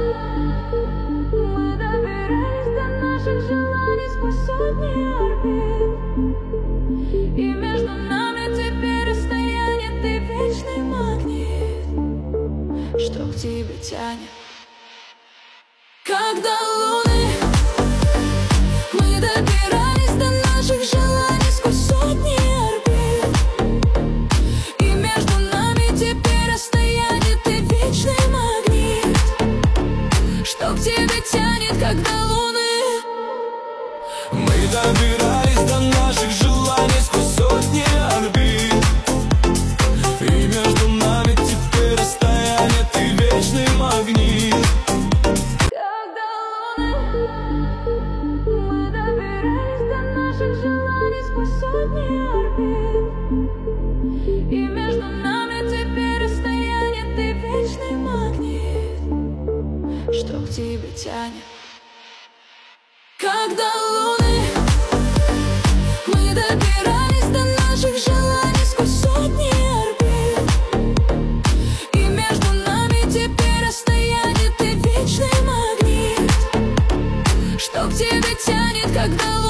Мы добирались до наших желаний сквозь сотни орбит, и между нами теперь расстояние, ты вечный магнит, что к тебе тянет. Когда луны, мы добирались до наших желаний сквозь сотни орбит, и между нами теперь расстояние, ты вечный магнит, что к тебе тянет. Когда луны, мы добирались до наших желаний сквозь сотни орбит, и между нами теперь расстояние, ты вечный магнит. мы добирались до наших желаний сквозь сотни орбит, и между нами теперь расстояние, ты вечный магнит, что к тебе тянет. Когда луны, мы добирались до наших желаний сквозь сотни орбит, и между нами теперь расстояние, ты вечный магнит, что к тебе тянет. Когда